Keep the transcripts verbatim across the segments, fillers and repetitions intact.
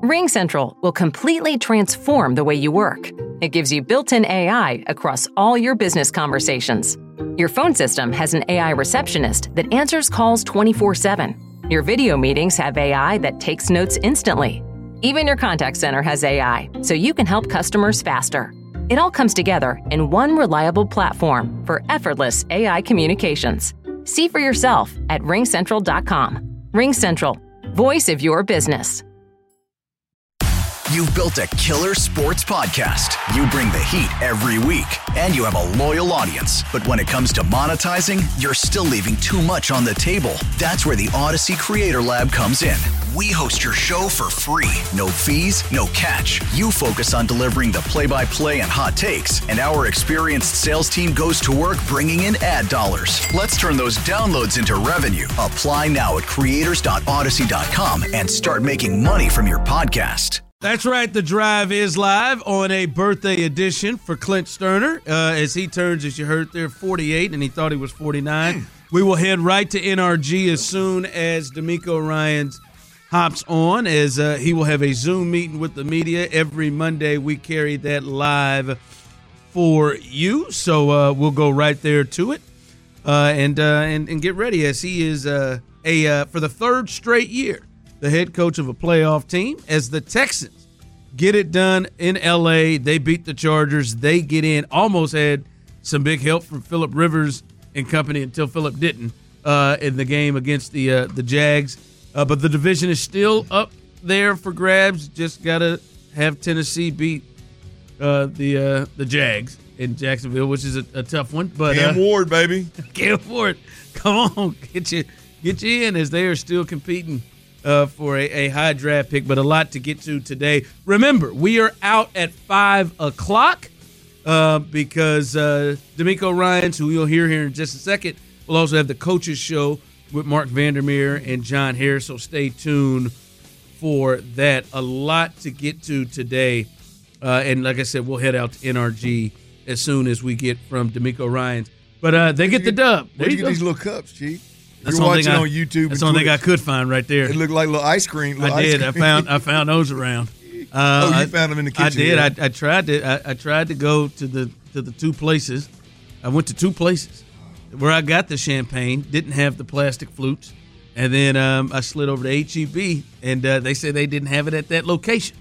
RingCentral will completely transform the way you work. It gives you built-in A I across all your business conversations. Your phone system has an A I receptionist that answers calls twenty-four seven. Your video meetings have A I that takes notes instantly. Even your contact center has A I, so you can help customers faster. It all comes together in one reliable platform for effortless A I communications. See for yourself at ring central dot com. RingCentral, voice of your business. You've built a killer sports podcast. You bring the heat every week, and you have a loyal audience. But when it comes to monetizing, you're still leaving too much on the table. That's where the Odyssey Creator Lab comes in. We host your show for free. No fees, no catch. You focus on delivering the play-by-play and hot takes, and our experienced sales team goes to work bringing in ad dollars. Let's turn those downloads into revenue. Apply now at creators dot odyssey dot com and start making money from your podcast. That's right. The Drive is live on a birthday edition for Clint Sterner uh, as he turns, as you heard there, forty-eight, and he thought he was forty-nine. We will head right to N R G as soon as D'Amico Ryans hops on, as uh, he will have a Zoom meeting with the media. Every Monday we carry that live for you, so uh, we'll go right there to it uh, and, uh, and and get ready, as he is uh, a uh, for the third straight year the head coach of a playoff team, as the Texans get it done in L A. They beat the Chargers. They get in. Almost had some big help from Phillip Rivers and company until Phillip didn't uh, in the game against the uh, the Jags. Uh, but the division is still up there for grabs. Just got to have Tennessee beat uh, the uh, the Jags in Jacksonville, which is a, a tough one. But Cam uh, Ward, baby. Cam Ward, come on, get you get you in, as they are still competing Uh, for a, a high draft pick, but a lot to get to today. Remember, we are out at five o'clock uh, because uh, D'Amico Ryans, who you'll hear here in just a second, will also have the Coaches Show with Mark Vandermeer and John Harris, so stay tuned for that. A lot to get to today. Uh, and like I said, we'll head out to N R G as soon as we get from D'Amico Ryans. But uh, they get the dub. Where'd you you get go. these little cups, Chief? That's You're the only watching thing I, on YouTube. That's the only thing I could find right there. It looked like little ice cream. Little I did. Ice cream. I found. I found those around. Uh, oh, you I, found them in the kitchen. I did. Yeah. I, I tried to. I, I tried to go to the to the two places. I went to two places where I got the champagne. Didn't have the plastic flutes, and then um, I slid over to H E B, and uh, they said they didn't have it at that location.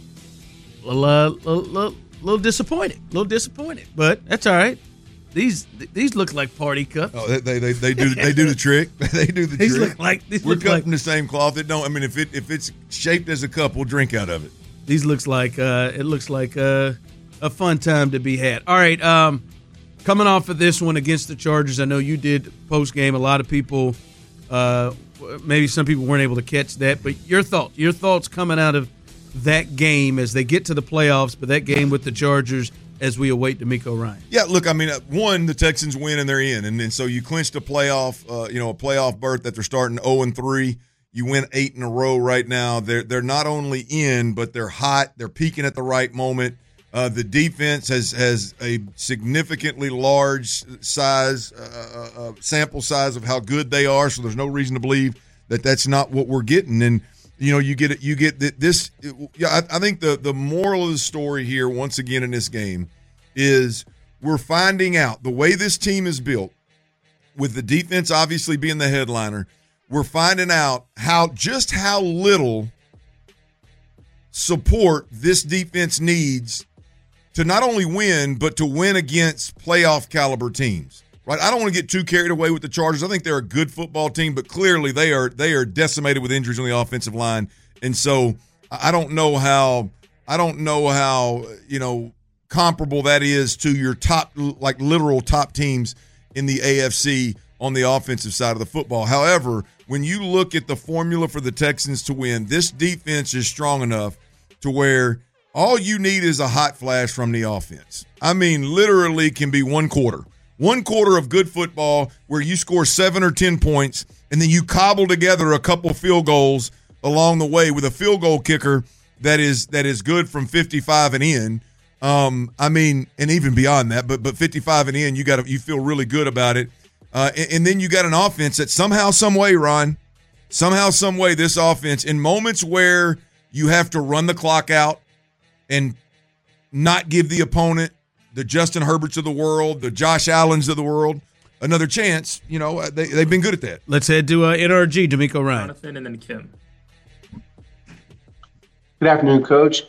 A little, uh, little, little, little disappointed. A little disappointed, but that's all right. These these look like party cups. Oh, they they, they do they do the trick. They do the these trick. Look like, these We're look cut like from the same cloth. It don't. I mean, if it if it's shaped as a cup, we'll drink out of it. These looks like uh, it looks like uh, a fun time to be had. All right, um, coming off of this one against the Chargers, I know you did post game. A lot of people, uh, maybe some people weren't able to catch that, but your thoughts, your thoughts coming out of that game as they get to the playoffs, but that game with the Chargers as we await D'Amico Ryans. Yeah, look, I mean, one, the Texans win and they're in, and then so you clinched a playoff, uh, you know, a playoff berth that they're starting oh and three. You win eight in a row right now. They're they're not only in, but they're hot. They're peaking at the right moment. Uh, the defense has has a significantly large size, uh, uh, sample size of how good they are. So there's no reason to believe that that's not what we're getting. And you know, you get it. You get this. Yeah, I, I think the the moral of the story here, once again in this game, is we're finding out the way this team is built, with the defense obviously being the headliner. We're finding out how just how little support this defense needs to not only win, but to win against playoff caliber teams. Right? I don't want to get too carried away with the Chargers. I think they're a good football team, but clearly they are they are decimated with injuries on the offensive line. And so I don't know how I don't know how, you know, comparable that is to your top, like literal top teams in the A F C on the offensive side of the football. However, when you look at the formula for the Texans to win, this defense is strong enough to where all you need is a hot flash from the offense. I mean, literally can be one quarter. One quarter of good football where you score seven or ten points, and then you cobble together a couple field goals along the way with a field goal kicker that is that is good from fifty-five and in. Um, I mean, and even beyond that, but but fifty-five and in, you got you feel really good about it. Uh, and, and then you got an offense that somehow, some way, Ron, somehow, some way, this offense, in moments where you have to run the clock out and not give the opponent, the Justin Herberts of the world, the Josh Allens of the world, another chance. You know, they, they've been good at that. Let's head to uh, N R G, D'Amico Ryan. Jonathan and then Kim. Good afternoon, Coach.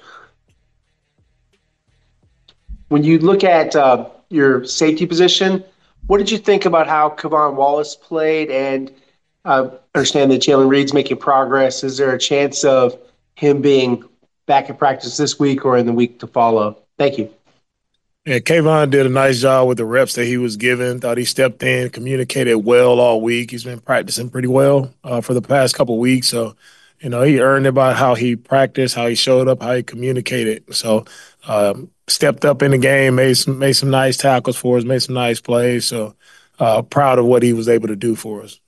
When you look at uh, your safety position, what did you think about how Kevon Wallace played? And uh, understand that Jalen Reed's making progress. Is there a chance of him being back in practice this week or in the week to follow? Thank you. Yeah, Kayvon did a nice job with the reps that he was given. Thought he stepped in, communicated well all week. He's been practicing pretty well uh, for the past couple of weeks. So, you know, he earned it by how he practiced, how he showed up, how he communicated. So, um, stepped up in the game, made some made some nice tackles for us, made some nice plays. So, uh, proud of what he was able to do for us.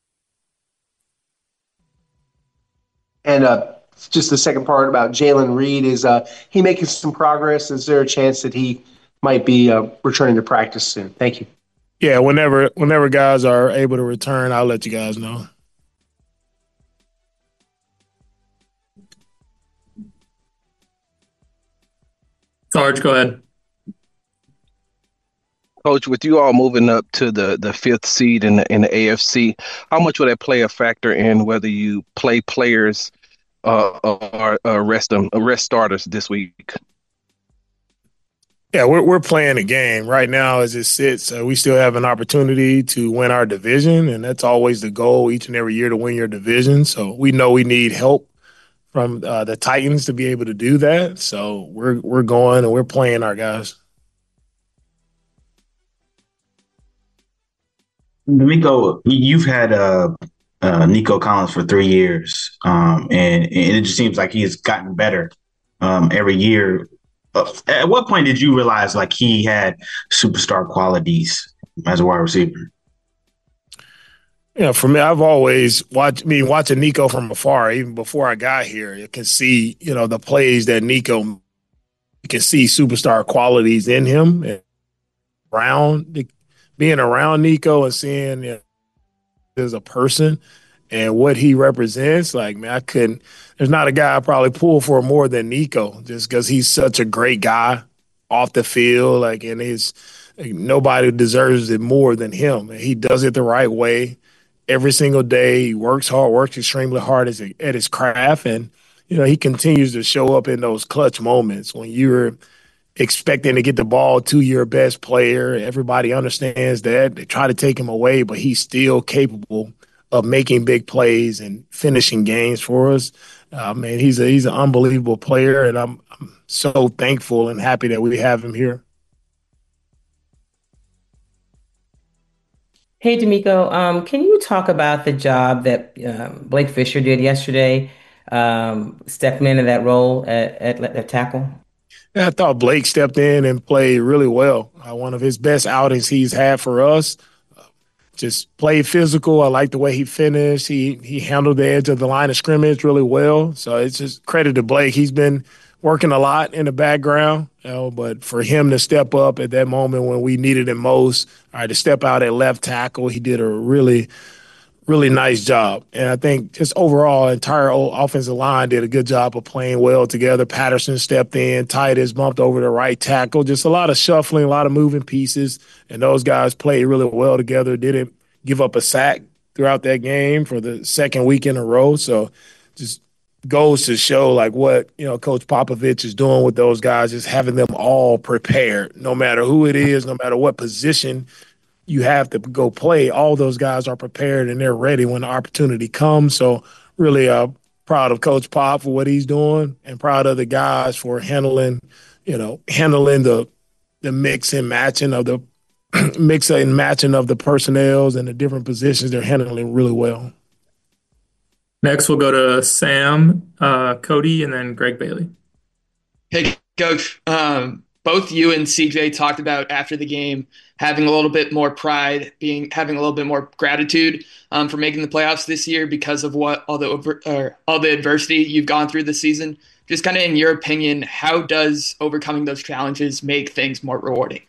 And uh, just the second part about Jalen Reed, is uh, he making some progress? Is there a chance that he might be uh, returning to practice soon? Thank you. Yeah, whenever whenever guys are able to return, I'll let you guys know. Sarge, go ahead. Coach, with you all moving up to the, the fifth seed in the, in the A F C, how much will that play a factor in whether you play players uh, or uh, rest them, rest starters this week? Yeah, we're we're playing a game right now as it sits. Uh, we still have an opportunity to win our division, and that's always the goal each and every year, to win your division. So we know we need help from uh, the Titans to be able to do that. So we're we're going and we're playing our guys. D'Amico, you've had uh, uh, Nico Collins for three years, um, and, and it just seems like he has gotten better um, every year. Uh, at what point did you realize like he had superstar qualities as a wide receiver? Yeah, for me, I've always watched. I mean, watching Nico from afar, even before I got here, you can see, you know, the plays that Nico. You can see superstar qualities in him. And around being around Nico and seeing, you know, as a person and what he represents, like, man, I couldn't. There's not a guy I probably pull for more than Nico, just because he's such a great guy off the field. Like, and he's like, nobody deserves it more than him. And he does it the right way. Every single day, he works hard, works extremely hard at his craft, and you know he continues to show up in those clutch moments when you're expecting to get the ball to your best player. Everybody understands that. They try to take him away, but he's still capable of making big plays and finishing games for us. Uh, man, he's a he's an unbelievable player, and I'm, I'm so thankful and happy that we have him here. Hey, D'Amico, um, can you talk about the job that um, Blake Fisher did yesterday, um, stepping into that role at, at, at tackle? Yeah, I thought Blake stepped in and played really well. Uh, one of his best outings he's had for us. Uh, just played physical. I like the way he finished. He he handled the edge of the line of scrimmage really well. So it's just credit to Blake. He's been working a lot in the background, you know, but for him to step up at that moment when we needed him most, all right, to step out at left tackle, he did a really, really nice job. And I think just overall, entire offensive line did a good job of playing well together. Patterson stepped in, Titus bumped over the right tackle. Just a lot of shuffling, a lot of moving pieces, and those guys played really well together. Didn't give up a sack throughout that game for the second week in a row. So just goes to show like what, you know, Coach Popovich is doing with those guys, is having them all prepared, no matter who it is, no matter what position you have to go play. All those guys are prepared and they're ready when the opportunity comes. So really uh, proud of Coach Pop for what he's doing, and proud of the guys for handling, you know, handling the the mix and matching of the mix and matching of the personnels and the different positions. They're handling really well. Next, we'll go to Sam, uh, Cody, and then Greg Bailey. Hey, Coach. Um, both you and C J talked about after the game having a little bit more pride, being having a little bit more gratitude um, for making the playoffs this year because of what all the over, or all the adversity you've gone through this season. Just kind of in your opinion, how does overcoming those challenges make things more rewarding?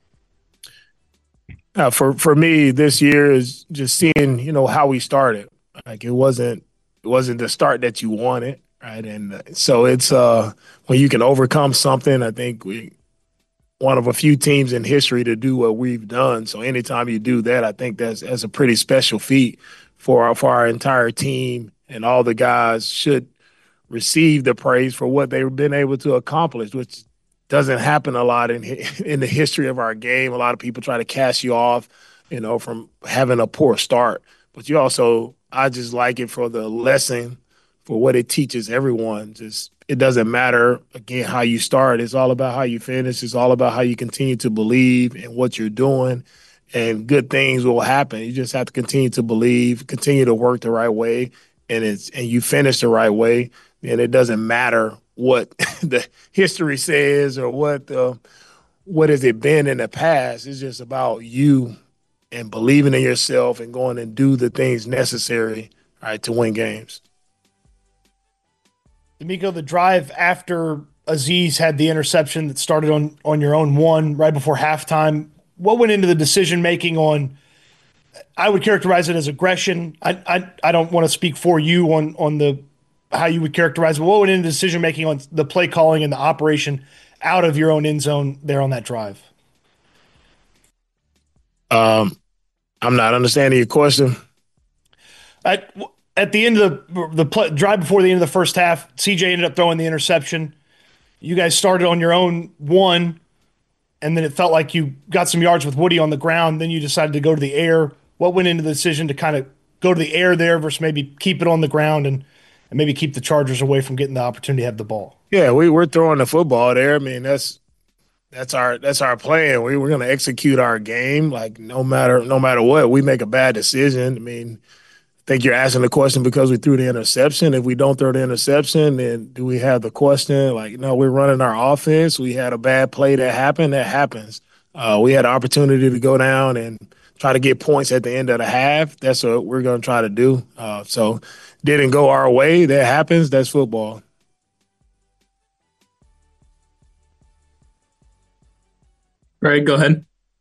Uh, for for me, this year is just seeing, you know, how we started. Like it wasn't it wasn't the start that you wanted. right? And uh, so it's uh, when you can overcome something, I think we one of a few teams in history to do what we've done. So anytime you do that, I think that's that's a pretty special feat for our, for our entire team, and all the guys should receive the praise for what they've been able to accomplish, which doesn't happen a lot in in the history of our game. A lot of people try to cast you off, you know, from having a poor start. But you also, I just like it for the lesson, for what it teaches everyone. Just it doesn't matter, again, how you start. It's all about how you finish. It's all about how you continue to believe in what you're doing, and good things will happen. You just have to continue to believe, continue to work the right way, and it's and you finish the right way. And it doesn't matter what the history says or what the, what has it been in the past. It's just about you and believing in yourself and going and do the things necessary, right, to win games. DeMeco, the drive after Azeez had the interception that started on, on your own one right before halftime, what went into the decision-making on, I would characterize it as aggression. I I, I don't want to speak for you on, on the how you would characterize it. What went into decision-making on the play calling and the operation out of your own end zone there on that drive? Um, I'm not understanding your question. At, at the end of the, the play, drive before the end of the first half, C J ended up throwing the interception. You guys started on your own one, and then it felt like you got some yards with Woody on the ground. Then you decided to go to the air. What went into the decision to kind of go to the air there versus maybe keep it on the ground and and maybe keep the Chargers away from getting the opportunity to have the ball? Yeah, we we're throwing the football there. I mean, that's that's our that's our plan. We we're going to execute our game, like no matter no matter what. We make a bad decision, I mean, I think you're asking the question because we threw the interception. If we don't throw the interception, then do we have the question? Like, no, we're running our offense. We had a bad play that happened. That happens. Uh, we had an opportunity to go down and try to get points at the end of the half. That's what we're going to try to do. Uh, so didn't go our way. That happens. That's football. Greg, go ahead.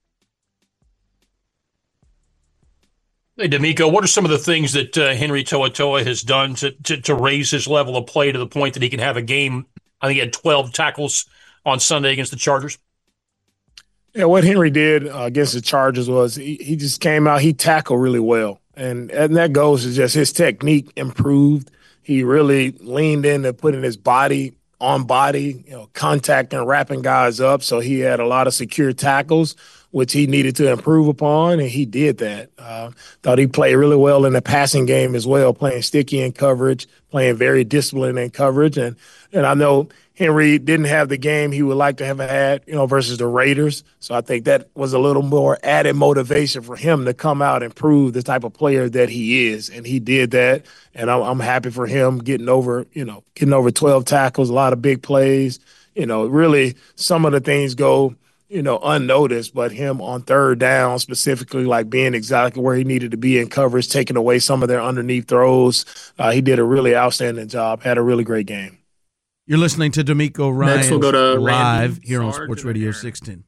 Hey, DeMeco, what are some of the things that uh, Henry To'oTo'o has done to, to to raise his level of play to the point that he can have a game? I think he had twelve tackles on Sunday against the Chargers. Yeah, what Henry did uh, against the Chargers was he, he just came out, he tackled really well. And, and that goes to just his technique improved. He really leaned into putting his body on body, you know, contacting, wrapping guys up. So he had a lot of secure tackles, which he needed to improve upon, and he did that. Uh, thought he played really well in the passing game as well, playing sticky in coverage, playing very disciplined in coverage. And and I know Henry didn't have the game he would like to have had, you know, versus the Raiders. So I think that was a little more added motivation for him to come out and prove the type of player that he is. And he did that. And I'm, I'm happy for him getting over, you know, getting over twelve tackles, a lot of big plays. You know, really some of the things go, you know, unnoticed, but him on third down specifically, like being exactly where he needed to be in coverage, taking away some of their underneath throws. Uh, he did a really outstanding job, had a really great game. You're listening to DeMeco Ryan Next we'll go to live Randy here on Sarge Sports and Radio Aaron. six ten.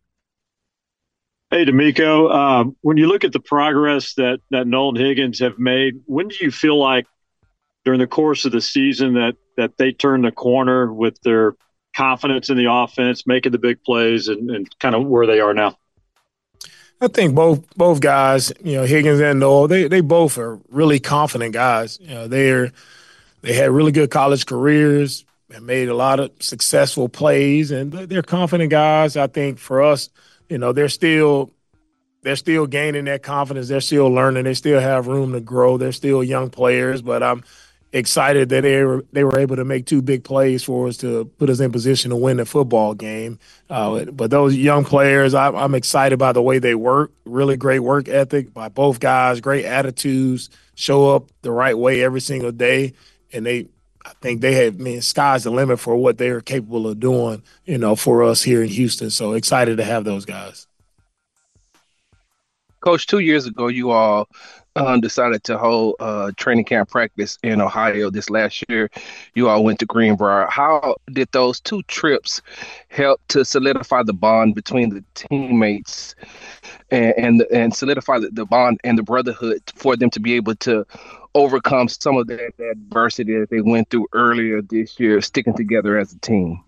Hey, DeMeco, um, when you look at the progress that, that Nolan Higgins have made, when do you feel like during the course of the season that, that they turn the corner with their confidence in the offense, making the big plays, and, and kind of where they are now? I think both both guys, you know, Higgins and Noel, they they both are really confident guys. You know, they're they had really good college careers and made a lot of successful plays, and they're confident guys. I think for us, you know, they're still they're still gaining that confidence. They're still learning. They still have room to grow. They're still young players, but I'm excited that they were they were able to make two big plays for us to put us in position to win the football game. Uh, but those young players, I, I'm excited by the way they work. Really great work ethic by both guys. Great attitudes. Show up the right way every single day, and they. I think they have, I mean, sky's the limit for what they're capable of doing, you know, for us here in Houston. So excited to have those guys. Coach, two years ago, you all um, decided to hold uh, training camp practice in Ohio. This last year, you all went to Greenbrier. How did those two trips help to solidify the bond between the teammates and and, and solidify the, the bond and the brotherhood for them to be able to overcome some of that, that adversity that they went through earlier this year, sticking together as a team?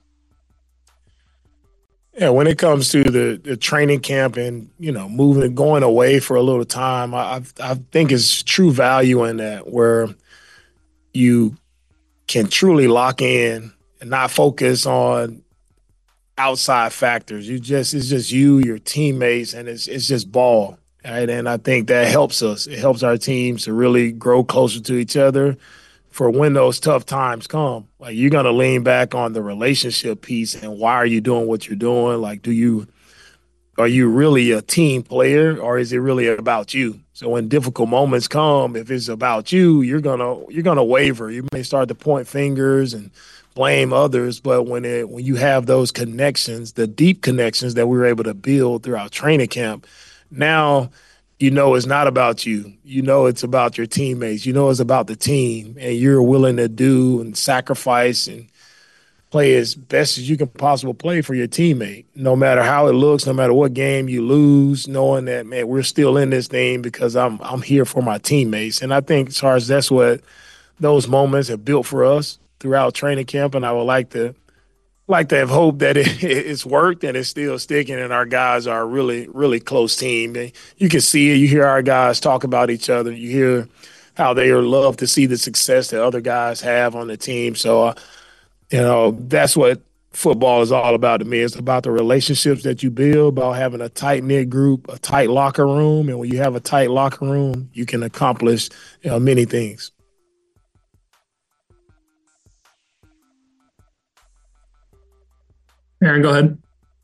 Yeah, when it comes to the, the training camp and, you know, moving, going away for a little time, I, I think it's true value in that where you can truly lock in and not focus on outside factors. You just, it's just you, your teammates, and it's it's just ball. Right? And I think that helps us. It helps our teams to really grow closer to each other for when those tough times come. Like, you're going to lean back on the relationship piece and why are you doing what you're doing? Like, do you, are you really a team player or is it really about you? So when difficult moments come, if it's about you, you're going to, you're going to waver. You may start to point fingers and blame others, but when it, when you have those connections, the deep connections that we were able to build throughout training camp, now you know it's not about you. You know it's about your teammates. You know it's about the team, and you're willing to do and sacrifice and play as best as you can possibly play for your teammate, no matter how it looks, no matter what game you lose, knowing that, man, we're still in this thing because I'm I'm here for my teammates. And I think as far as that's what those moments have built for us throughout training camp, and I would like to like to have hoped that it, it's worked and it's still sticking, and our guys are a really, really close team. And you can see it. You hear our guys talk about each other. You hear how they love to see the success that other guys have on the team. So, uh, you know, that's what football is all about to me. It's about the relationships that you build, about having a tight-knit group, a tight locker room. And when you have a tight locker room, you can accomplish, you know, many things. Aaron, go ahead.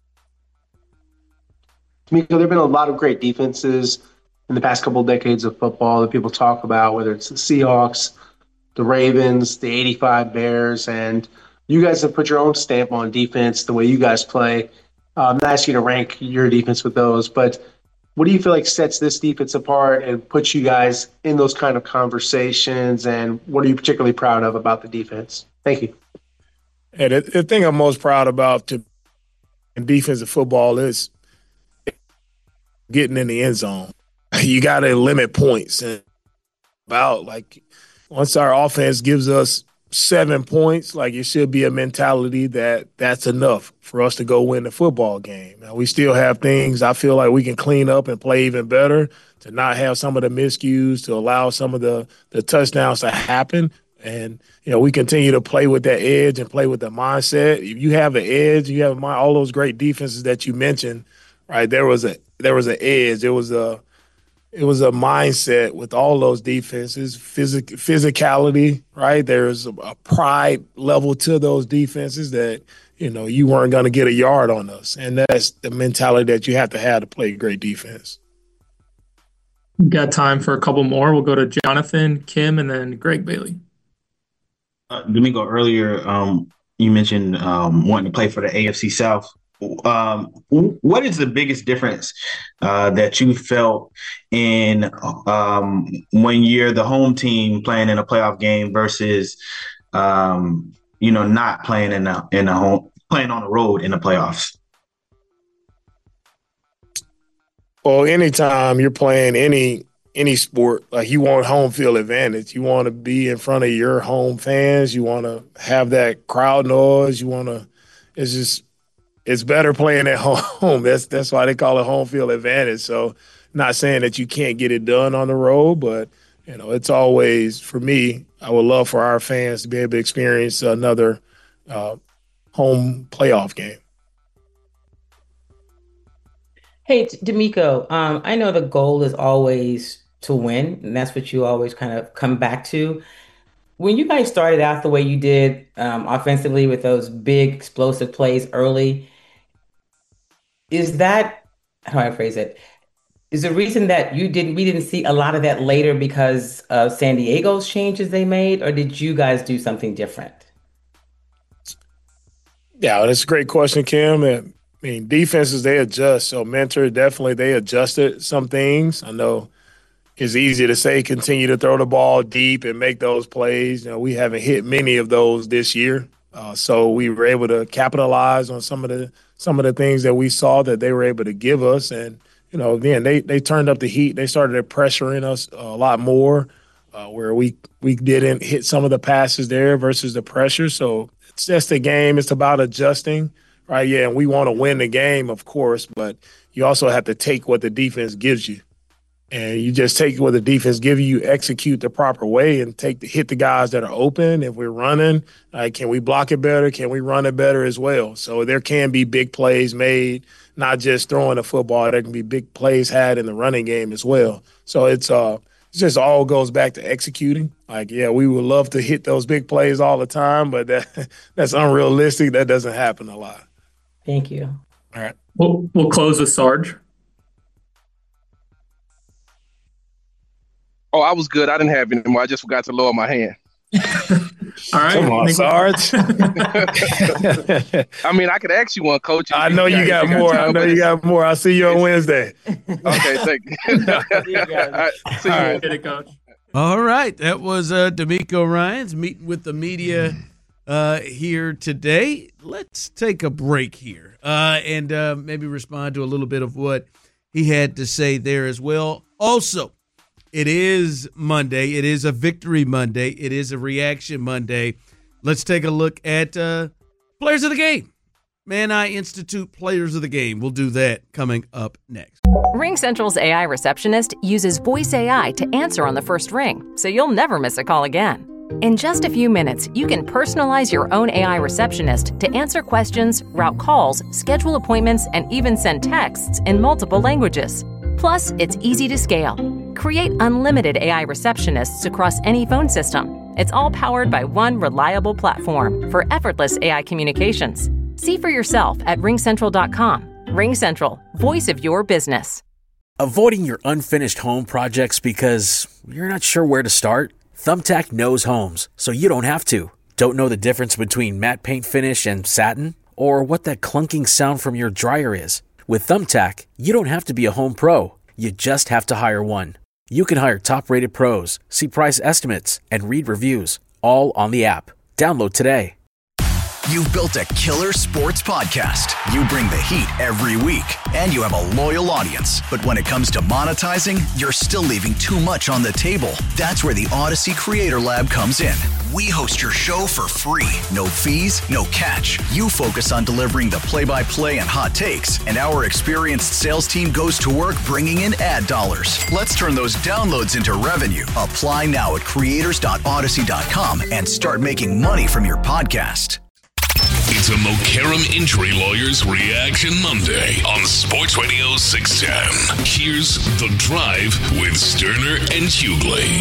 D'Amico, there have been a lot of great defenses in the past couple of decades of football that people talk about, whether it's the Seahawks, the Ravens, the eighty-five Bears, and you guys have put your own stamp on defense, the way you guys play. Uh, I'm not asking you to rank your defense with those, but what do you feel like sets this defense apart and puts you guys in those kind of conversations, and what are you particularly proud of about the defense? Thank you. And the, the thing I'm most proud about to, in defensive football is getting in the end zone. You got to limit points. And about like once our offense gives us seven points, like it should be a mentality that that's enough for us to go win the football game. Now, we still have things I feel like we can clean up and play even better, to not have some of the miscues, to allow some of the, the touchdowns to happen. And, you know, we continue to play with that edge and play with the mindset. If you have the edge, you have my, all those great defenses that you mentioned, right? There was a there was an edge. There was a it was a mindset with all those defenses, physic, physicality, right? There's a, a pride level to those defenses that, you know, you weren't going to get a yard on us. And that's the mentality that you have to have to play great defense. We've got time for a couple more. We'll go to Jonathan, Kim, and then Greg Bailey. Uh, D'Amico, earlier um, you mentioned um, wanting to play for the A F C South. Um, what is the biggest difference uh, that you felt in um, when you're the home team playing in a playoff game versus, um, you know, not playing in a in a home playing on the road in the playoffs? Well, anytime you're playing any any sport, like, you want home field advantage. You want to be in front of your home fans. You want to have that crowd noise. You want to. It's just. It's better playing at home. That's that's why they call it home field advantage. So, not saying that you can't get it done on the road, but, you know, it's always, for me, I would love for our fans to be able to experience another uh, home playoff game. Hey, D'Amico, um, I know the goal is always to win, and that's what you always kind of come back to. When you guys started out the way you did um, offensively with those big explosive plays early, is that, how do I phrase it? Is the reason that you didn't, we didn't see a lot of that later because of San Diego's changes they made, or did you guys do something different? Yeah, well, that's a great question, Kim. I mean, defenses, they adjust. So Mentor, definitely, they adjusted some things. I know it's easy to say continue to throw the ball deep and make those plays. You know, we haven't hit many of those this year. Uh, so we were able to capitalize on some of the some of the things that we saw that they were able to give us. And, you know, again, they they turned up the heat. They started pressuring us a lot more. uh, where we we didn't hit some of the passes there versus the pressure. So it's just a game. It's about adjusting, right? Yeah, and we want to win the game, of course, but you also have to take what the defense gives you. And you just take what the defense gives you, execute the proper way, and take the, hit the guys that are open. If we're running, uh, can we block it better? Can we run it better as well? So there can be big plays made, not just throwing the football. There can be big plays had in the running game as well. So it's uh, it just all goes back to executing. Like, yeah, we would love to hit those big plays all the time, but that, that's unrealistic. That doesn't happen a lot. Thank you. All right. We'll, we'll close with Sarge. Oh, I was good. I didn't have any more. I just forgot to lower my hand. All right. Come on, Sarge. I mean, I could ask you one, Coach. I know you got more. I know you got more. I'll see you on Wednesday. Okay, thank you. All right, see you. All right. Get it, Coach. All right. That was uh, D'Amico Ryans meeting with the media uh, here today. Let's take a break here uh, and uh, maybe respond to a little bit of what he had to say there as well. Also, it is Monday. It is a Victory Monday. It is a Reaction Monday. Let's take a look at uh, Players of the Game. Man I Institute Players of the Game. We'll do that coming up next. RingCentral's A I receptionist uses voice A I to answer on the first ring, so you'll never miss a call again. In just a few minutes, you can personalize your own A I receptionist to answer questions, route calls, schedule appointments, and even send texts in multiple languages. Plus, it's easy to scale. Create unlimited A I receptionists across any phone system. It's all powered by one reliable platform for effortless A I communications. See for yourself at ring central dot com. RingCentral, voice of your business. Avoiding your unfinished home projects because you're not sure where to start? Thumbtack knows homes, so you don't have to. Don't know the difference between matte paint finish and satin? Or what that clunking sound from your dryer is? With Thumbtack, you don't have to be a home pro. You just have to hire one. You can hire top-rated pros, see price estimates, and read reviews, all on the app. Download today. You've built a killer sports podcast. You bring the heat every week, and you have a loyal audience. But when it comes to monetizing, you're still leaving too much on the table. That's where the Odyssey Creator Lab comes in. We host your show for free. No fees, no catch. You focus on delivering the play-by-play and hot takes, and our experienced sales team goes to work bringing in ad dollars. Let's turn those downloads into revenue. Apply now at creators dot odyssey dot com and start making money from your podcast. It's a Mokaram Injury Lawyers Reaction Monday on Sports Radio six ten. Here's The Drive with Sterner and Hughley.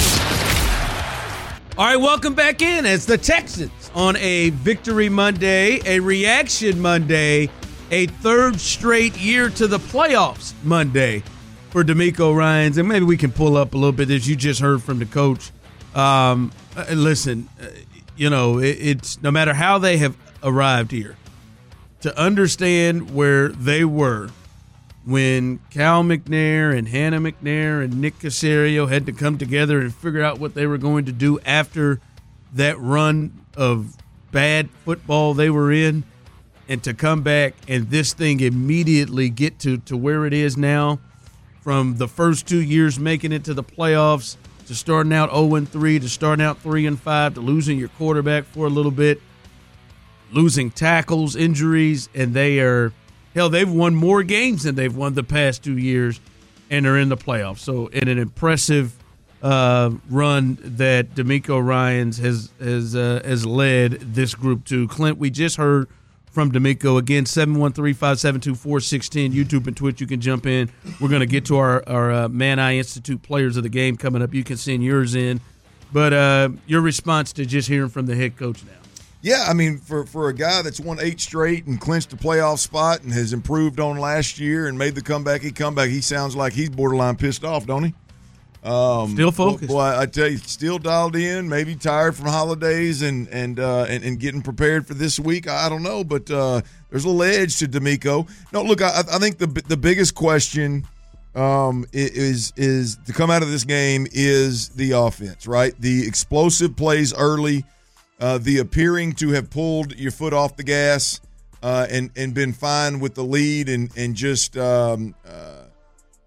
All right, welcome back in as the Texans on a Victory Monday, a Reaction Monday, a third straight year to the playoffs Monday for D'Amico Ryans. And maybe we can pull up a little bit as you just heard from the coach. Um, uh, listen, uh, you know, it, it's no matter how they have arrived here, to understand where they were when Cal McNair and Hannah McNair and Nick Caserio had to come together and figure out what they were going to do after that run of bad football they were in, and to come back and this thing immediately get to, to where it is now, from the first two years making it to the playoffs, to starting out oh and three, to starting out three and five, to losing your quarterback for a little bit, losing tackles, injuries, and they are – hell, they've won more games than they've won the past two years, and are in the playoffs. So, in an impressive uh, run that D'Amico Ryans has has uh, has led this group to. Clint, we just heard from D'Amico again. seven one three, five seven two, four six one zero. YouTube and Twitch, you can jump in. We're going to get to our our uh, Man I Institute Players of the Game coming up. You can send yours in, but uh, your response to just hearing from the head coach now. Yeah, I mean, for, for a guy that's won eight straight and clinched a playoff spot and has improved on last year and made the comeback, he comeback, he sounds like he's borderline pissed off, don't he? Um, still focused. Boy, I tell you, still dialed in, maybe tired from holidays and and uh, and, and getting prepared for this week. I don't know, but uh, there's a little edge to D'Amico. No, look, I, I think the the biggest question um, is is to come out of this game is the offense, right? The explosive plays early. Uh, the appearing to have pulled your foot off the gas uh, and and been fine with the lead and and just um, uh,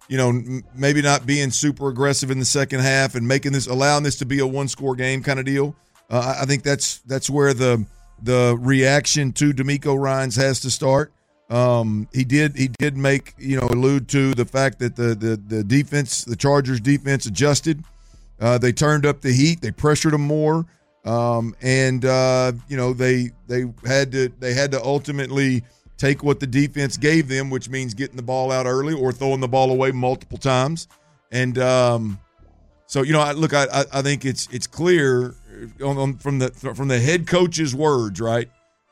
you know, m- maybe not being super aggressive in the second half and making this, allowing this to be a one-score game kind of deal. Uh, I think that's that's where the the reaction to DeMeco Ryans has to start. Um, he did he did make, you know, allude to the fact that the the the defense, the Chargers defense adjusted. Uh, they turned up the heat. They pressured them more, um, and uh, you know they they had to they had to ultimately take what the defense gave them, which means getting the ball out early or throwing the ball away multiple times. And um, so you know, I, look, I I think it's it's clear on, on, from the from the head coach's words, right,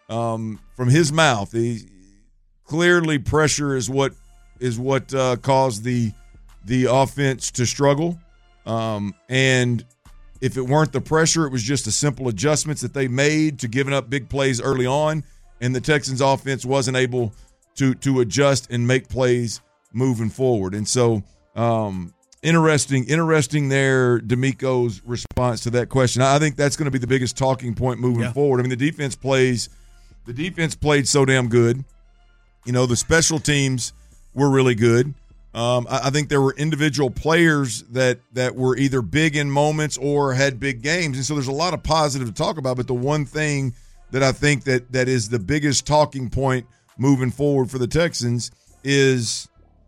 um, from his mouth. He, Clearly, pressure is what is what uh, caused the the offense to struggle. Um, and if it weren't the pressure, it was just the simple adjustments that they made to giving up big plays early on, and the Texans' offense wasn't able to to adjust and make plays moving forward. And so, um, interesting, interesting there, DeMeco's response to that question. I think that's going to be the biggest talking point moving yeah. forward. I mean, the defense plays, the defense played so damn good. You know, the special teams were really good. Um, I, I think there were individual players that that were either big in moments or had big games. And so there's a lot of positive to talk about. But the one thing that I think that that is the biggest talking point moving forward for the Texans is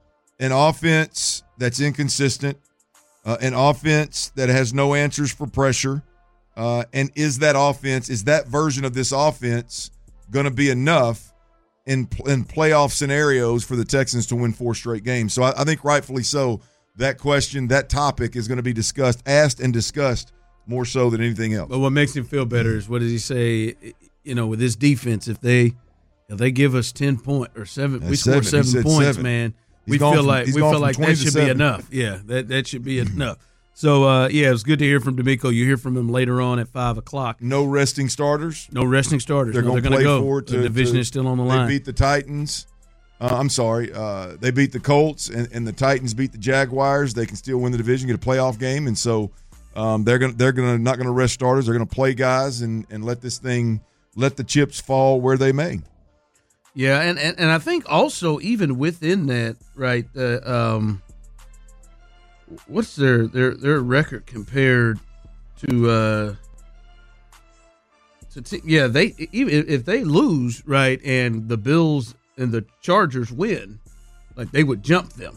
an offense that's inconsistent, uh, an offense that has no answers for pressure. Uh, and is that offense, is that version of this offense going to be enough in in playoff scenarios for the Texans to win four straight games? So I, I think rightfully so, that question, that topic is going to be discussed, asked and discussed more so than anything else. But what makes him feel better is, what does he say, you know, with this defense, if they if they give us ten points or seven, That's we score seven. seven points, seven. man, He's we gone feel from- like he's we gone feel from like twenty that to should be seven. enough. Yeah, that, that should be enough. So, uh, yeah, it was good to hear from DeMeco. You hear from him later on at five o'clock. No resting starters. No resting starters. They're no, going to gonna play go. forward. The to, division to- is still on the line. They beat the Titans. Uh, I'm sorry. Uh, they beat the Colts, and, and the Titans beat the Jaguars. They can still win the division, get a playoff game, and so um, they're going they're going to not going to rest starters. They're going to play guys and and let this thing let the chips fall where they may. Yeah, and, and, and I think also even within that, right, uh, um, what's their, their their record compared to uh, to t- yeah, they even if they lose, right, and the Bills and the Chargers win, like they would jump them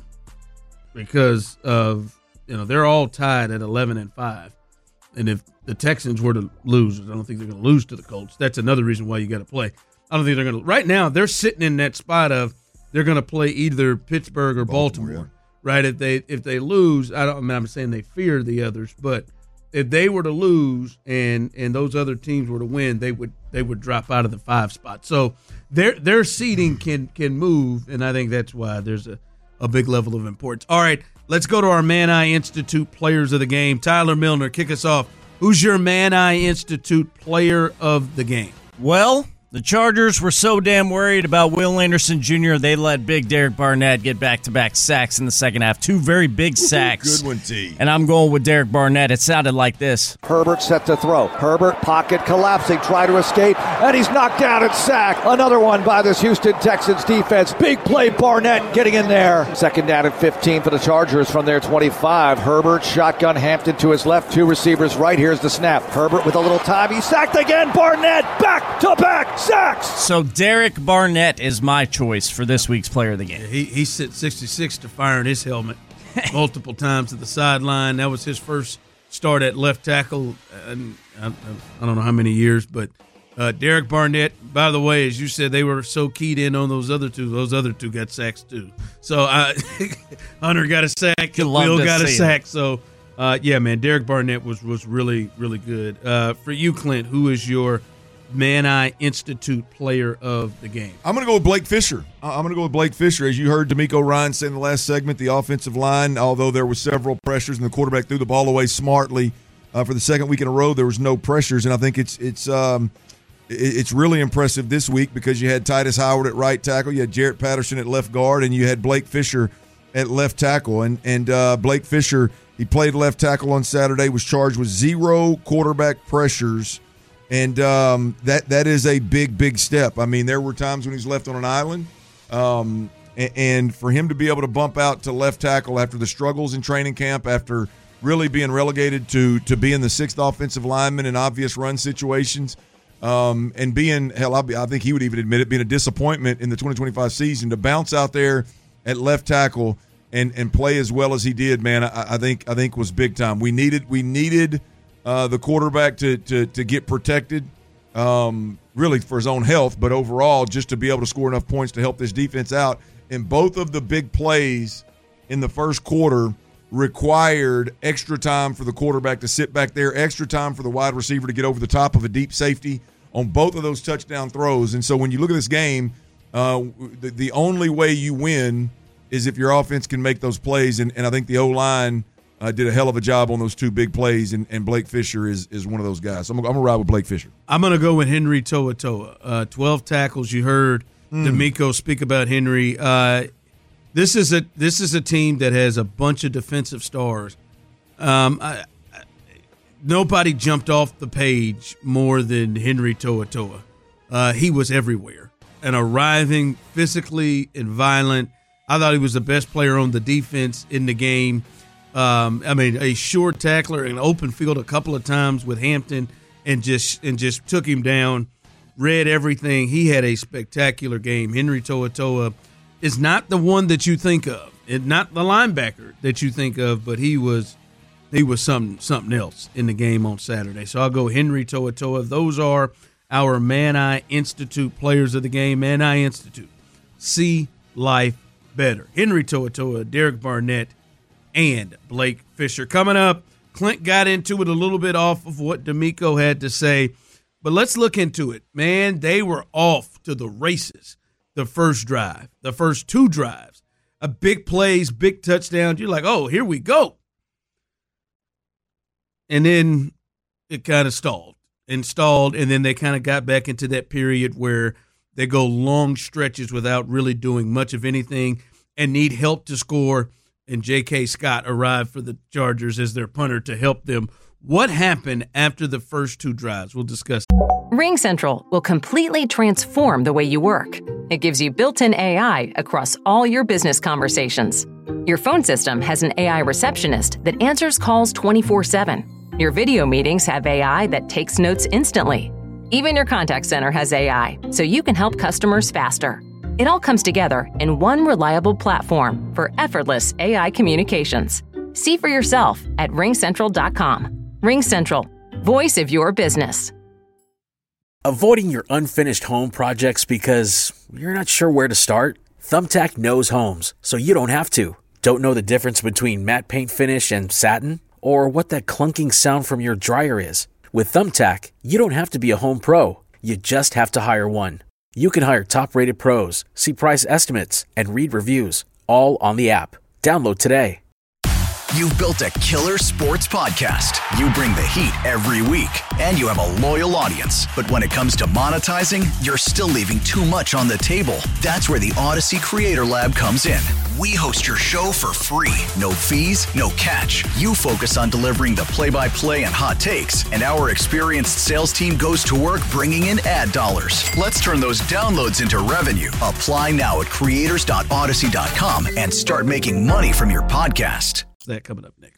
because of, you know, they're all tied at eleven and five. And if the Texans were to lose, I don't think they're going to lose to the Colts. That's another reason why you got to play. I don't think they're going to. Right now, they're sitting in that spot of they're going to play either Pittsburgh or Baltimore, Baltimore yeah. right? If they if they lose, I don't. I mean, I'm saying they fear the others, but if they were to lose and and those other teams were to win, they would they would drop out of the five spot. So their their seeding can can move, and I think that's why there's a, a big level of importance. All right, let's go to our Man Eye Institute players of the game. Tyler Milner, kick us off. Who's your Man Eye Institute player of the game? Well, the Chargers were so damn worried about Will Anderson Junior They let big Derek Barnett get back-to-back sacks in the second half. Two very big sacks. Good one, T. And I'm going with Derek Barnett. It sounded like this. Herbert set to throw. Herbert, pocket collapsing, try to escape, and he's knocked down and sacked. Another one by this Houston Texans defense. Big play, Barnett getting in there. Second down and fifteen for the Chargers from their twenty-five. Herbert, shotgun, Hampton to his left, two receivers right. Here's the snap. Herbert with a little time. He's sacked again. Barnett, back to back sacks. So Derek Barnett is my choice for this week's player of the game. Yeah, he he sit sixty-six to firing his helmet multiple times at the sideline. That was his first start at left tackle. And I, I don't know how many years, but uh, Derek Barnett. By the way, as you said, they were so keyed in on those other two. Those other two got sacks too. So uh, Hunter got a sack. Will got a sack. It. So uh, yeah, man, Derek Barnett was was really really good. Uh, for you, Clint, who is your Man Eye Institute player of the game? I'm going to go with Blake Fisher. I'm going to go with Blake Fisher. As you heard DeMeco Ryans say in the last segment, the offensive line, although there were several pressures and the quarterback threw the ball away smartly uh, for the second week in a row, there was no pressures. And I think it's it's um, it's really impressive this week because you had Titus Howard at right tackle, you had Jarrett Patterson at left guard, and you had Blake Fisher at left tackle. And, and uh, Blake Fisher, he played left tackle on Saturday, was charged with zero quarterback pressures. And um, that that is a big, big step. I mean, there were times when he's left on an island. Um, and, and for him to be able to bump out to left tackle after the struggles in training camp, after really being relegated to to being the sixth offensive lineman in obvious run situations, um, and being, hell, I, I think he would even admit it, being a disappointment in the twenty twenty-five season, to bounce out there at left tackle and and play as well as he did, man, I, I think I think was big time. We needed we needed uh, the quarterback to to to get protected, um, really for his own health, but overall just to be able to score enough points to help this defense out. And both of the big plays in the first quarter required extra time for the quarterback to sit back there, extra time for the wide receiver to get over the top of a deep safety on both of those touchdown throws. And so when you look at this game, uh, the, the only way you win is if your offense can make those plays. And, and I think the O-line uh, did a hell of a job on those two big plays, and, and Blake Fisher is is one of those guys. So I'm, I'm going to ride with Blake Fisher. I'm going to go with Henry To'oTo'o. Uh, twelve tackles. You heard mm. D'Amico speak about Henry. Uh, this is a this is a team that has a bunch of defensive stars. Um, I, I, nobody jumped off the page more than Henry To'oTo'o. Uh, he was everywhere and arriving physically and violent. I thought he was the best player on the defense in the game. Um, I mean, a short tackler, an open field a couple of times with Hampton, and just and just took him down, read everything. He had a spectacular game. Henry To'oTo'o is not the one that you think of, and not the linebacker that you think of, but he was he was something something else in the game on Saturday. So I'll go Henry To'oTo'o. Those are our Man Eye Institute players of the game. Man Eye Institute. See life better. Henry To'oTo'o, Derek Barnett, and Blake Fisher. Coming up, Clint got into it a little bit off of what D'Amico had to say, but let's look into it. Man, they were off to the races the first drive, the first two drives. A big plays, big touchdowns. You're like, oh, here we go. And then it kind of stalled and stalled, and then they kind of got back into that period where they go long stretches without really doing much of anything and need help to score. And J K. Scott arrived for the Chargers as their punter to help them. What happened after the first two drives? We'll discuss. RingCentral will completely transform the way you work. It gives you built-in A I across all your business conversations. Your phone system has an A I receptionist that answers calls twenty-four seven. Your video meetings have A I that takes notes instantly. Even your contact center has A I, so you can help customers faster. It all comes together in one reliable platform for effortless A I communications. See for yourself at ring central dot com. RingCentral, voice of your business. Avoiding your unfinished home projects because you're not sure where to start? Thumbtack knows homes, so you don't have to. Don't know the difference between matte paint finish and satin? Or what that clunking sound from your dryer is? With Thumbtack, you don't have to be a home pro. You just have to hire one. You can hire top-rated pros, see price estimates, and read reviews, all on the app. Download today. You've built a killer sports podcast. You bring the heat every week, and you have a loyal audience. But when it comes to monetizing, you're still leaving too much on the table. That's where the Odyssey Creator Lab comes in. We host your show for free. No fees, no catch. You focus on delivering the play-by-play and hot takes, and our experienced sales team goes to work bringing in ad dollars. Let's turn those downloads into revenue. Apply now at creators dot odyssey dot com and start making money from your podcast. That coming up next.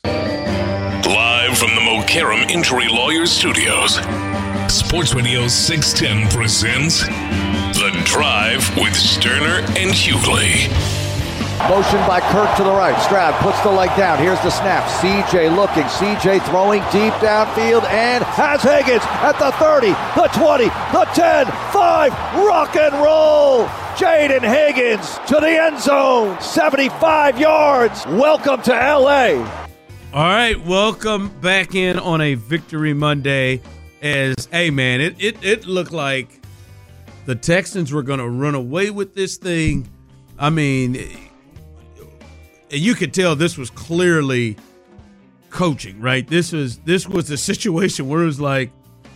Live from the Mokaram Injury Lawyers Studios, Sports Radio six ten presents The Drive with Sterner and Hughley. Motion by Kirk to the right. Stroud puts the leg down. Here's the snap. C J looking. C J throwing deep downfield and has Higgins at the thirty, the twenty, the ten, five. Rock and roll. Jaden Higgins to the end zone. seventy-five yards. Welcome to L A. All right, welcome back in on a Victory Monday. As, hey, man, it, it, it looked like the Texans were going to run away with this thing. I mean, you could tell this was clearly coaching, right? This was this was a situation where it was like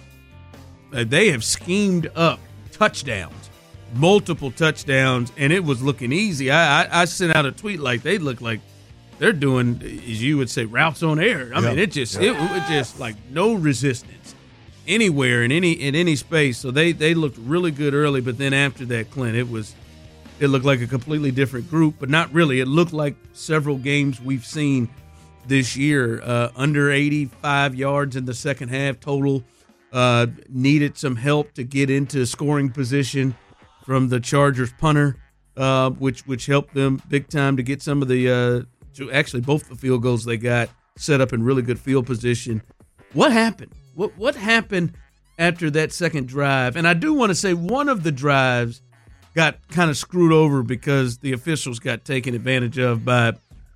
they have schemed up touchdowns. Multiple touchdowns, and it was looking easy. I, I I sent out a tweet like they look like they're doing, as you would say, routes on air. I yep. mean, it just yep. it, it just like no resistance anywhere in any in any space. So they they looked really good early, but then after that, Clint, it was it looked like a completely different group, but not really. It looked like several games we've seen this year. Uh, under eighty-five yards in the second half total. Uh, needed some help to get into scoring position from the Chargers punter, uh, which which helped them big time to get some of the uh, to actually both the field goals they got set up in really good field position. What happened? What what happened after that second drive? And I do want to say one of the drives got kind of screwed over because the officials got taken advantage of by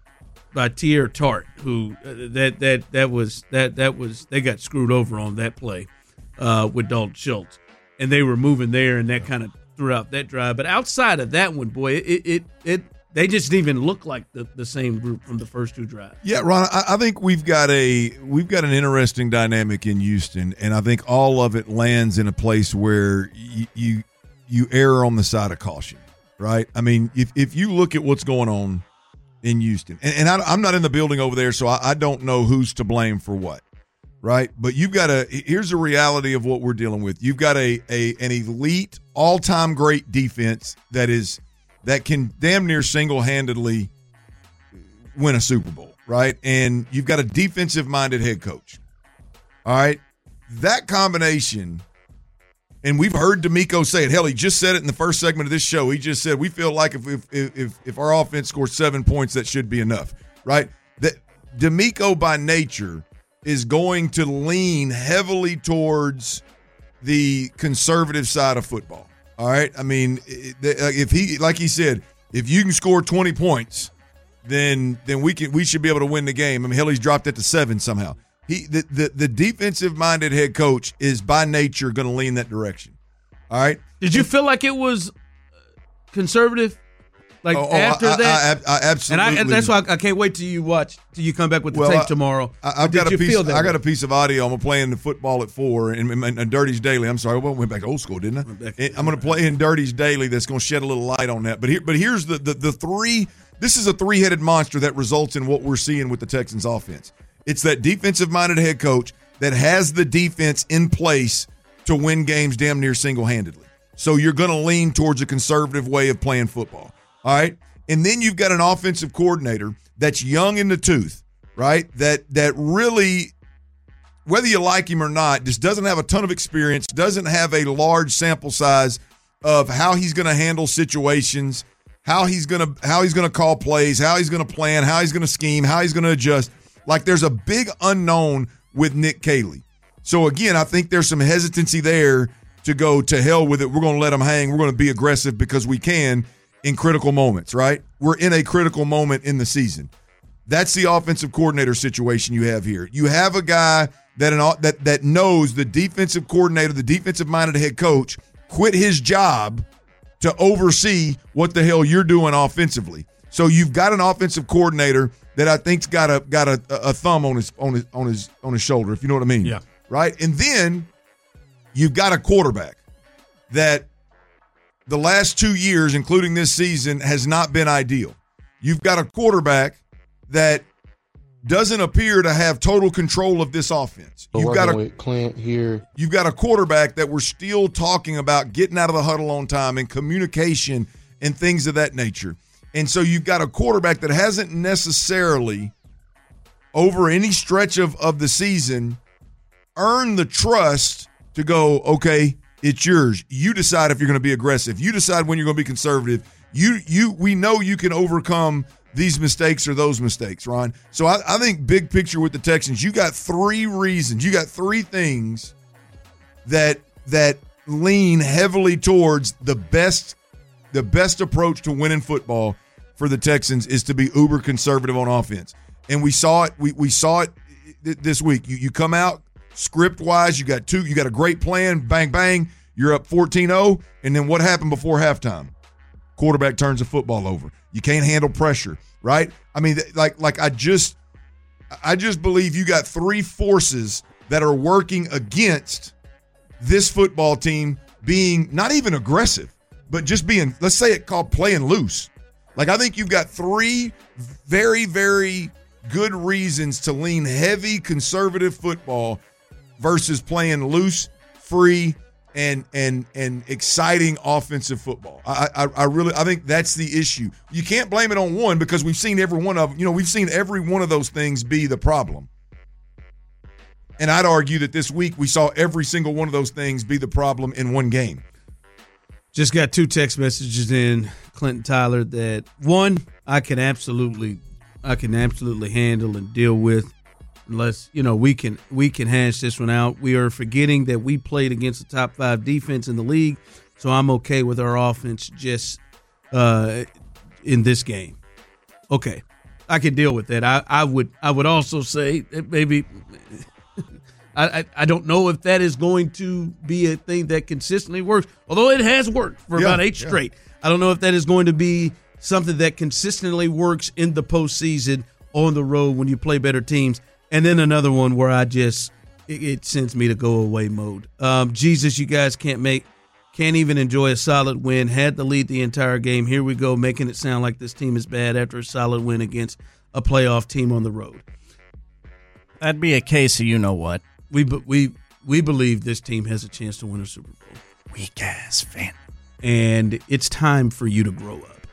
by Tier Tart, who uh, that that that was that that was they got screwed over on that play uh, with Dalton Schultz, and they were moving there, and that kind of threw out that drive. But outside of that one, boy, it it it they just didn't even look like the, the same group from the first two drives. Yeah, Ron, I, I think we've got a we've got an interesting dynamic in Houston, and I think all of it lands in a place where you you, you err on the side of caution, right? I mean, if if you look at what's going on in Houston, and, and I, I'm not in the building over there, so I, I don't know who's to blame for what, right? But you've got a here's the reality of what we're dealing with. You've got a a an elite, all-time great defense that is that can damn near single-handedly win a Super Bowl, right? And you've got a defensive-minded head coach. All right? That combination, and we've heard DeMeco say it. Hell, he just said it in the first segment of this show. He just said, we feel like if if if, if our offense scores seven points, that should be enough, right? That DeMeco, by nature, is going to lean heavily towards the conservative side of football. All right. I mean, if he, like he said, if you can score twenty points, then then we can we should be able to win the game. I mean, hell, he's dropped it to seven somehow. He the the, the defensive minded head coach is by nature going to lean that direction. All right. Did you feel like it was conservative? Like oh, oh, after I, that, I, I, I absolutely. And, I, and that's why I, I can't wait till you watch, till you come back with the well, tape I, tomorrow. I, I've got a piece. I way? got a piece of audio. I'm playing the football at four and, and, and Dirty's Daily. I'm sorry, I went back to old school, didn't I? I'm going to play in Dirty's Daily. That's going to shed a little light on that. But here, but here's the, the the three. This is a three headed monster that results in what we're seeing with the Texans offense. It's that defensive minded head coach that has the defense in place to win games damn near single handedly. So you're going to lean towards a conservative way of playing football. All right. And then you've got an offensive coordinator that's young in the tooth, right? That that really, whether you like him or not, just doesn't have a ton of experience, doesn't have a large sample size of how he's going to handle situations, how he's going to how he's going to call plays, how he's going to plan, how he's going to scheme, how he's going to adjust. Like there's a big unknown with Nick Caley. So again, I think there's some hesitancy there to go to hell with it. We're going to let him hang. We're going to be aggressive because we can. In critical moments, right? We're in a critical moment in the season. That's the offensive coordinator situation you have here. You have a guy that an, that that knows the defensive coordinator, the defensive-minded head coach, quit his job to oversee what the hell you're doing offensively. So you've got an offensive coordinator that I think's got a got a, a thumb on his on his on his on his shoulder, if you know what I mean. Yeah. Right? And then you've got a quarterback that the last two years, including this season, has not been ideal. You've got a quarterback that doesn't appear to have total control of this offense. We're You've got a with Clint here. You've got a quarterback that we're still talking about getting out of the huddle on time and communication and things of that nature. And so you've got a quarterback that hasn't necessarily, over any stretch of, of the season, earned the trust to go, okay, it's yours. You decide if you're going to be aggressive. You decide when you're going to be conservative. You, you, we know you can overcome these mistakes or those mistakes, Ron. So I, I think big picture with the Texans, you got three reasons. You got three things that that lean heavily towards the best, the best approach to winning football for the Texans is to be uber conservative on offense. And we saw it. We we saw it this week. You you come out. Script wise, you got two, you got a great plan, bang, bang, you're up fourteen oh, and then what happened before halftime? Quarterback turns the football over. You can't handle pressure, right? I mean, like, like I just, I just believe you got three forces that are working against this football team being not even aggressive, but just being, let's say it called playing loose. Like, I think you've got three very, very good reasons to lean heavy conservative football versus playing loose, free, and and and exciting offensive football. I, I I really I think that's the issue. You can't blame it on one because we've seen every one of them. You know, we've seen every one of those things be the problem. And I'd argue that this week we saw every single one of those things be the problem in one game. Just got two text messages in, Clinton Tyler, that one I can absolutely I can absolutely handle and deal with. Unless, you know, we can we can hash this one out. We are forgetting that we played against the top five defense in the league, so I'm okay with our offense just uh, in this game. Okay, I can deal with that. I, I would I would also say that maybe I, I I don't know if that is going to be a thing that consistently works, although it has worked for yeah, about eight yeah. straight. I don't know if that is going to be something that consistently works in the postseason on the road when you play better teams. And then another one where I just it, it sends me to go away mode. Um, Jesus, you guys can't make can't even enjoy a solid win. Had to lead the entire game. Here we go, making it sound like this team is bad after a solid win against a playoff team on the road. That'd be a case of you know what. We we we believe this team has a chance to win a Super Bowl. Weak ass fan. And it's time for you to grow up.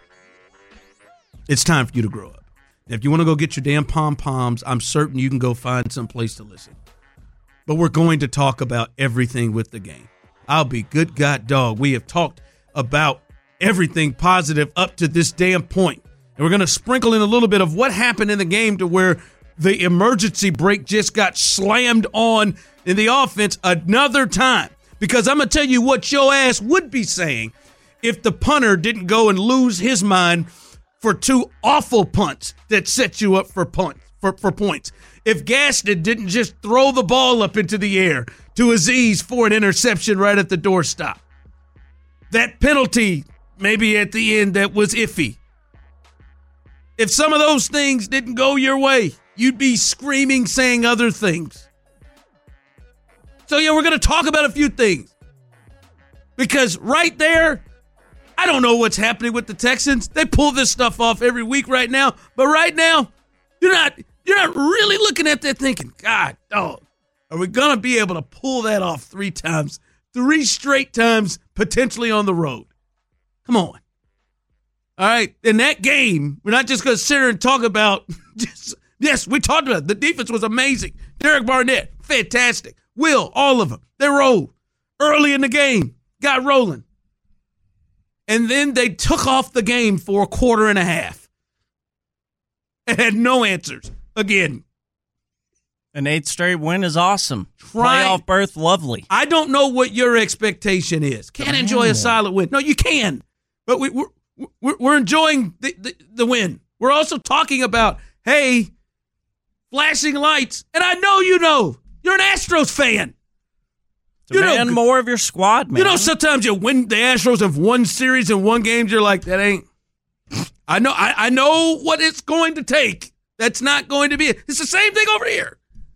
It's time for you to grow up. If you want to go get your damn pom-poms, I'm certain you can go find some place to listen. But we're going to talk about everything with the game. I'll be good God dog. We have talked about everything positive up to this damn point. And we're going to sprinkle in a little bit of what happened in the game to where the emergency brake just got slammed on in the offense another time. Because I'm going to tell you what your ass would be saying if the punter didn't go and lose his mind for two awful punts that set you up for punt, for, for points. If Gaston didn't just throw the ball up into the air to Aziz for an interception right at the doorstop. That penalty maybe at the end that was iffy. If some of those things didn't go your way, you'd be screaming, saying other things. So yeah, we're going to talk about a few things. Because right there, I don't know what's happening with the Texans. They pull this stuff off every week right now. But right now, you're not you're not really looking at that thinking, God, dog, are we going to be able to pull that off three times, three straight times, potentially on the road? Come on. All right. In that game, we're not just going to sit here and talk about, just, yes, we talked about it. The defense was amazing. Derek Barnett, fantastic. Will, all of them. They rolled early in the game, got rolling. And then they took off the game for a quarter and a half and had no answers again. An eighth straight win is awesome. Try, Playoff berth, lovely. I don't know what your expectation is. Can't enjoy a solid win. No, you can. But we, we're, we're, we're enjoying the, the, the win. We're also talking about, hey, flashing lights. And I know you know. You're an Astros fan. Demand you know, more of your squad, man. You know, sometimes you win. The Astros have won series in one game. You're like, that ain't. I know. I, I know what it's going to take. That's not going to be it. It's the same thing over here.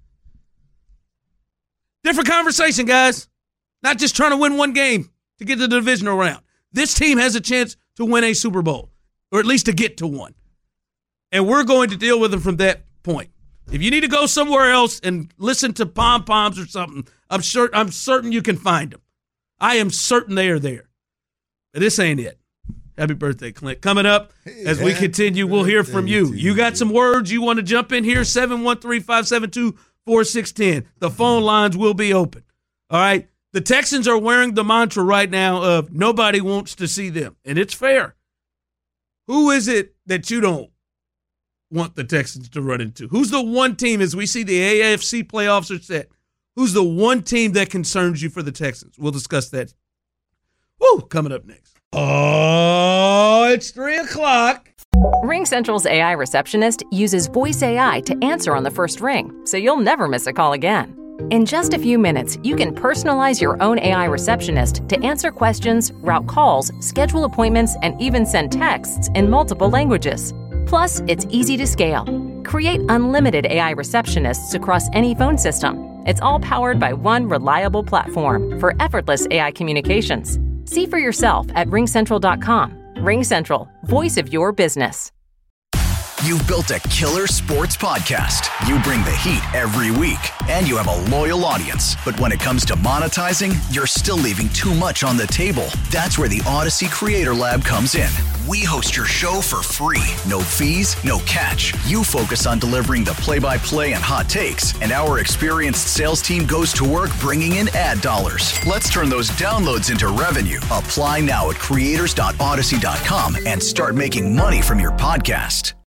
Different conversation, guys. Not just trying to win one game to get to the divisional round. This team has a chance to win a Super Bowl, or at least to get to one. And we're going to deal with them from that point. If you need to go somewhere else and listen to pom-poms or something, I'm sure I'm certain you can find them. I am certain they are there. But this ain't it. Happy birthday, Clint. Coming up, as we continue, we'll hear from you. You got some words you want to jump in here? seven one three, five seven two, four six one zero. The phone lines will be open. All right? The Texans are wearing the mantra right now of nobody wants to see them. And it's fair. Who is it that you don't want the Texans to run into? Who's the one team, as we see the A F C playoffs are set, who's the one team that concerns you for the Texans? We'll discuss that. Woo, coming up next. Oh, it's three o'clock. RingCentral's A I receptionist uses voice A I to answer on the first ring, so you'll never miss a call again. In just a few minutes, you can personalize your own A I receptionist to answer questions, route calls, schedule appointments, and even send texts in multiple languages. Plus, it's easy to scale. Create unlimited A I receptionists across any phone system. It's all powered by one reliable platform for effortless A I communications. See for yourself at ring central dot com. RingCentral, voice of your business. You've built a killer sports podcast. You bring the heat every week, and you have a loyal audience. But when it comes to monetizing, you're still leaving too much on the table. That's where the Odyssey Creator Lab comes in. We host your show for free. No fees, no catch. You focus on delivering the play-by-play and hot takes, and our experienced sales team goes to work bringing in ad dollars. Let's turn those downloads into revenue. Apply now at creators dot odyssey dot com and start making money from your podcast.